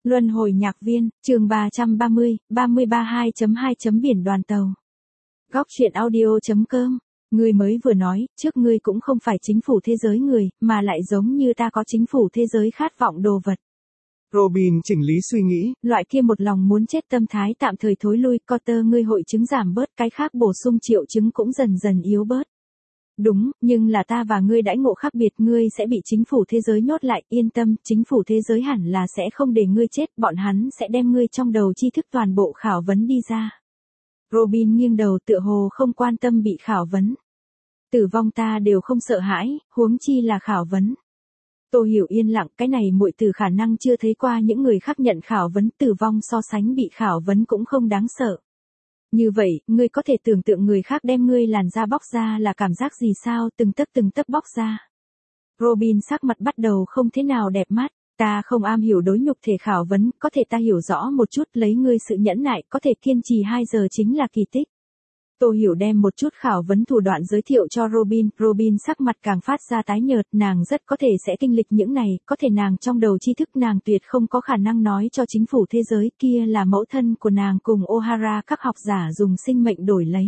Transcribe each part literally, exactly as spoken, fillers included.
Luân hồi nhạc viên, chương ba trăm ba mươi, ba mươi ba hai chấm hai chấm biển đoàn tàu. Góc truyện audio chấm com. Ngươi mới vừa nói, trước ngươi cũng không phải chính phủ thế giới người, mà lại giống như ta có chính phủ thế giới khát vọng đồ vật. Robin chỉnh lý suy nghĩ. Loại kia một lòng muốn chết tâm thái tạm thời thối lui, Cotter ngươi hội chứng giảm bớt, cái khác bổ sung triệu chứng cũng dần dần yếu bớt. Đúng, nhưng là ta và ngươi đãi ngộ khác biệt, ngươi sẽ bị chính phủ thế giới nhốt lại, yên tâm, chính phủ thế giới hẳn là sẽ không để ngươi chết, bọn hắn sẽ đem ngươi trong đầu tri thức toàn bộ khảo vấn đi ra. Robin nghiêng đầu tựa hồ không quan tâm bị khảo vấn. Tử vong ta đều không sợ hãi, huống chi là khảo vấn. Tô Hiểu yên lặng, cái này muội tử khả năng chưa thấy qua những người khác nhận khảo vấn, tử vong so sánh bị khảo vấn cũng không đáng sợ. Như vậy, ngươi có thể tưởng tượng người khác đem ngươi làn da bóc ra là cảm giác gì sao, từng tấc từng tấc bóc ra. Robin sắc mặt bắt đầu không thế nào đẹp mắt, ta không am hiểu đối nhục thể khảo vấn, có thể ta hiểu rõ một chút, lấy ngươi sự nhẫn nại, có thể kiên trì hai giờ chính là kỳ tích. Tô Hiểu đem một chút khảo vấn thủ đoạn giới thiệu cho Robin, Robin sắc mặt càng phát ra tái nhợt, nàng rất có thể sẽ kinh lịch những này, có thể nàng trong đầu tri thức nàng tuyệt không có khả năng nói cho chính phủ thế giới, kia là mẫu thân của nàng cùng O'Hara các học giả dùng sinh mệnh đổi lấy.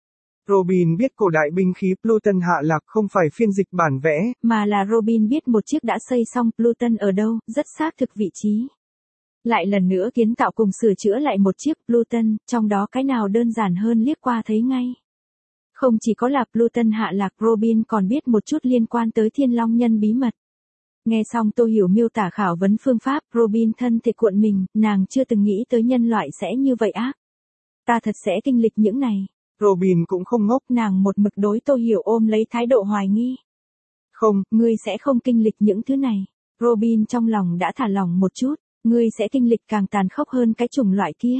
Robin biết cổ đại binh khí Pluton hạ lạc không phải phiên dịch bản vẽ, mà là Robin biết một chiếc đã xây xong, Pluton ở đâu, rất xác thực vị trí. Lại lần nữa kiến tạo cùng sửa chữa lại một chiếc Pluton, trong đó cái nào đơn giản hơn liếc qua thấy ngay. Không chỉ có là Pluton hạ lạc, Robin còn biết một chút liên quan tới Thiên Long Nhân bí mật. Nghe xong Tô Hiểu miêu tả khảo vấn phương pháp, Robin thân thể cuộn mình, nàng chưa từng nghĩ tới nhân loại sẽ như vậy ác. Ta thật sẽ kinh lịch những này. Robin cũng không ngốc, nàng một mực đối Tô Hiểu ôm lấy thái độ hoài nghi. Không, ngươi sẽ không kinh lịch những thứ này. Robin trong lòng đã thả lỏng một chút. Ngươi sẽ kinh lịch càng tàn khốc hơn cái chủng loại kia.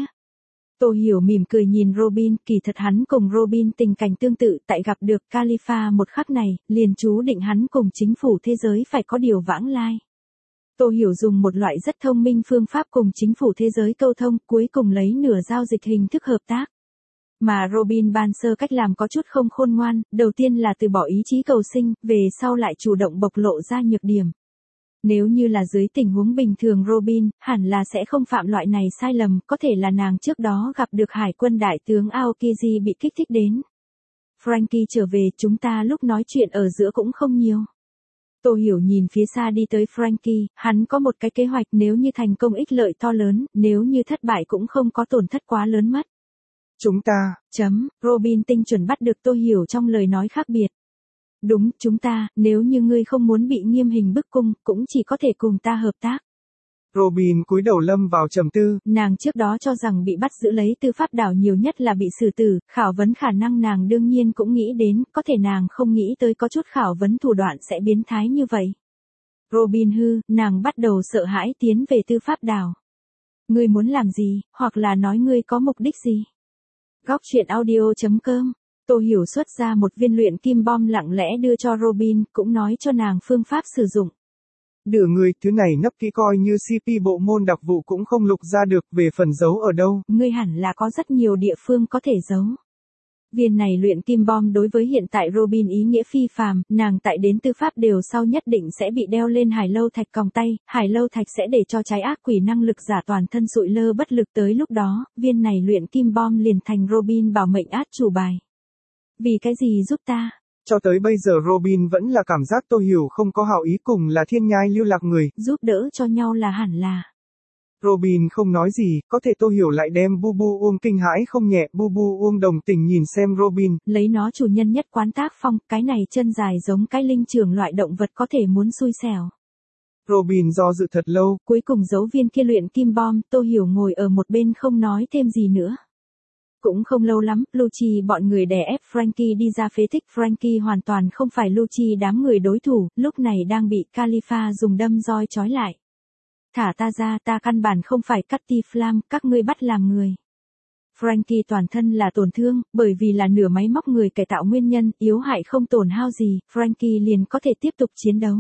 Tô Hiểu mỉm cười nhìn Robin, kỳ thật hắn cùng Robin tình cảnh tương tự, tại gặp được Khalifa một khắc này, liền chú định hắn cùng chính phủ thế giới phải có điều vãng lai. Tô Hiểu dùng một loại rất thông minh phương pháp cùng chính phủ thế giới câu thông, cuối cùng lấy nửa giao dịch hình thức hợp tác. Mà Robin ban sơ cách làm có chút không khôn ngoan, đầu tiên là từ bỏ ý chí cầu sinh, về sau lại chủ động bộc lộ ra nhược điểm. Nếu như là dưới tình huống bình thường Robin, hẳn là sẽ không phạm loại này sai lầm, có thể là nàng trước đó gặp được hải quân đại tướng Aokiji bị kích thích đến. Frankie trở về, chúng ta lúc nói chuyện ở giữa cũng không nhiều. Tô Hiểu nhìn phía xa đi tới Frankie, hắn có một cái kế hoạch, nếu như thành công ích lợi to lớn, nếu như thất bại cũng không có tổn thất quá lớn mất. Chúng ta, chấm, Robin tinh chuẩn bắt được Tô Hiểu trong lời nói khác biệt. Đúng, chúng ta, nếu như ngươi không muốn bị nghiêm hình bức cung, cũng chỉ có thể cùng ta hợp tác. Robin cúi đầu lâm vào trầm tư. Nàng trước đó cho rằng bị bắt giữ lấy tư pháp đảo nhiều nhất là bị xử tử, khảo vấn khả năng nàng đương nhiên cũng nghĩ đến, có thể nàng không nghĩ tới có chút khảo vấn thủ đoạn sẽ biến thái như vậy. Robin hư, nàng bắt đầu sợ hãi tiến về tư pháp đảo. Ngươi muốn làm gì, hoặc là nói ngươi có mục đích gì? Góc truyện audio chấm com. Tô Hiểu xuất ra một viên luyện kim bom lặng lẽ đưa cho Robin, cũng nói cho nàng phương pháp sử dụng. Đưa người, thứ này nấp kỹ coi như xê pê bộ môn đặc vụ cũng không lục ra được, về phần giấu ở đâu. Ngươi hẳn là có rất nhiều địa phương có thể giấu. Viên này luyện kim bom đối với hiện tại Robin ý nghĩa phi phàm, nàng tại đến tư pháp đều sau nhất định sẽ bị đeo lên hải lâu thạch còng tay, hải lâu thạch sẽ để cho trái ác quỷ năng lực giả toàn thân sụi lơ bất lực, tới lúc đó, viên này luyện kim bom liền thành Robin bảo mệnh át chủ bài. Vì cái gì giúp ta? Cho tới bây giờ Robin vẫn là cảm giác Tô Hiểu không có hảo ý, cùng là thiên nhai lưu lạc người. Giúp đỡ cho nhau là hẳn là. Robin không nói gì, có thể Tô Hiểu lại đem Bu Bu Uông kinh hãi không nhẹ, Bu Bu Uông đồng tình nhìn xem Robin. Lấy nó chủ nhân nhất quán tác phong, cái này chân dài giống cái linh trưởng loại động vật có thể muốn xui xẻo. Robin do dự thật lâu, cuối cùng giấu viên kia luyện kim bom, Tô Hiểu ngồi ở một bên không nói thêm gì nữa. Cũng không lâu lắm, Lucci bọn người đè ép Frankie đi ra phế tích, Frankie hoàn toàn không phải Lucci đám người đối thủ, lúc này đang bị Khalifa dùng đâm roi trói lại. Thả ta ra, ta căn bản không phải Cutty Flam, các ngươi bắt làm người. Frankie toàn thân là tổn thương, bởi vì là nửa máy móc người cải tạo nguyên nhân, yếu hại không tổn hao gì, Frankie liền có thể tiếp tục chiến đấu.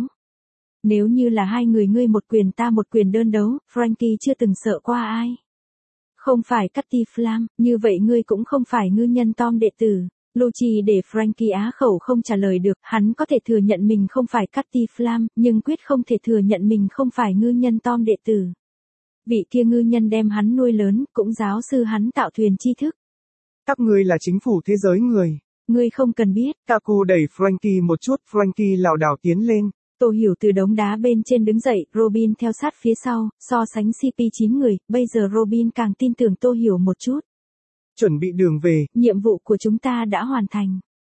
Nếu như là hai người ngươi một quyền ta một quyền đơn đấu, Frankie chưa từng sợ qua ai. Không phải Cutty Flam, như vậy ngươi cũng không phải ngư nhân Tom đệ tử. Lucci để Frankie á khẩu không trả lời được, hắn có thể thừa nhận mình không phải Cutty Flam, nhưng quyết không thể thừa nhận mình không phải ngư nhân Tom đệ tử. Vị kia ngư nhân đem hắn nuôi lớn, cũng giáo sư hắn tạo thuyền tri thức. Các ngươi là chính phủ thế giới người. Ngươi không cần biết. Kaku đẩy Frankie một chút, Frankie lảo đảo tiến lên. Tô Hiểu từ đống đá bên trên đứng dậy, Robin theo sát phía sau, so sánh xê pê chín người, bây giờ Robin càng tin tưởng Tô Hiểu một chút. Chuẩn bị đường về. Nhiệm vụ của chúng ta đã hoàn thành.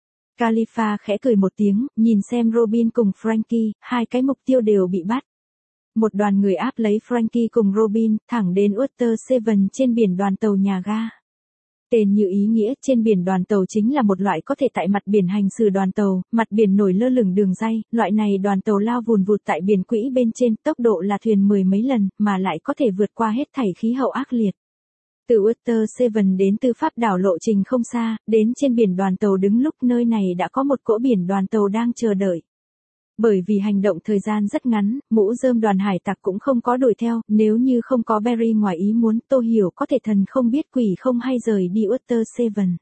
Khalifa khẽ cười một tiếng, nhìn xem Robin cùng Frankie, hai cái mục tiêu đều bị bắt. Một đoàn người áp lấy Frankie cùng Robin, thẳng đến Water Seven trên biển đoàn tàu nhà ga. Tên như ý nghĩa, trên biển đoàn tàu chính là một loại có thể tại mặt biển hành xử đoàn tàu, mặt biển nổi lơ lửng đường ray, loại này đoàn tàu lao vùn vụt tại biển quỹ bên trên, tốc độ là thuyền mười mấy lần, mà lại có thể vượt qua hết thảy khí hậu ác liệt. Từ Water Seven đến Tư Pháp đảo lộ trình không xa, đến trên biển đoàn tàu đứng lúc nơi này đã có một cỗ biển đoàn tàu đang chờ đợi. Bởi vì hành động thời gian rất ngắn, mũ rơm đoàn hải tặc cũng không có đuổi theo, nếu như không có Barry ngoài ý muốn, Tô Hiểu có thể thần không biết quỷ không hay rời đi Water Seven.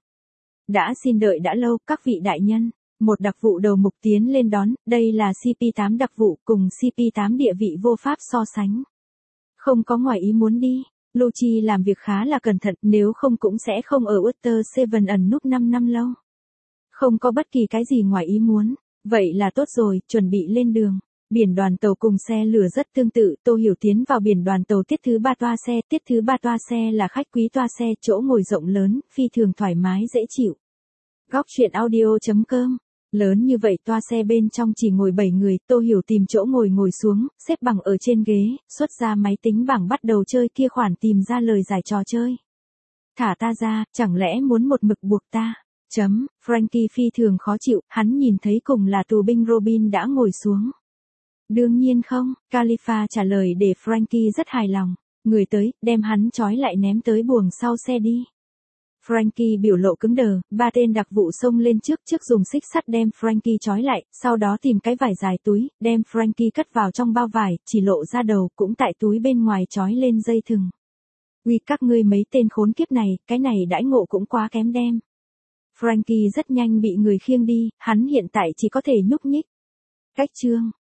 Đã xin đợi đã lâu, các vị đại nhân. Một đặc vụ đầu mục tiến lên đón, đây là xê pê tám đặc vụ cùng xê pê tám địa vị vô pháp so sánh. Không có ngoài ý muốn đi. Lucci làm việc khá là cẩn thận, nếu không cũng sẽ không ở Water Seven ẩn núp năm năm lâu. Không có bất kỳ cái gì ngoài ý muốn. Vậy là tốt rồi, chuẩn bị lên đường. Biển đoàn tàu cùng xe lửa rất tương tự, Tô Hiểu tiến vào biển đoàn tàu tiết thứ ba toa xe, tiết thứ ba toa xe là khách quý toa xe, chỗ ngồi rộng lớn, phi thường thoải mái dễ chịu. Góc truyện audio chấm com. Lớn như vậy toa xe bên trong chỉ ngồi bảy người, Tô Hiểu tìm chỗ ngồi ngồi xuống, xếp bằng ở trên ghế, xuất ra máy tính bảng bắt đầu chơi kia khoản tìm ra lời giải trò chơi. Thả ta ra, chẳng lẽ muốn một mực buộc ta? Chấm, Frankie phi thường khó chịu, hắn nhìn thấy cùng là tù binh Robin đã ngồi xuống. Đương nhiên không, Khalifa trả lời để Frankie rất hài lòng. Người tới, đem hắn trói lại ném tới buồng sau xe đi. Frankie biểu lộ cứng đờ, ba tên đặc vụ xông lên trước trước dùng xích sắt đem Frankie trói lại, sau đó tìm cái vải dài túi, đem Frankie cất vào trong bao vải, chỉ lộ ra đầu, cũng tại túi bên ngoài trói lên dây thừng. Uy các ngươi mấy tên khốn kiếp này, cái này đãi ngộ cũng quá kém đem. Frankie rất nhanh bị người khiêng đi, hắn hiện tại chỉ có thể nhúc nhích. Cách chương.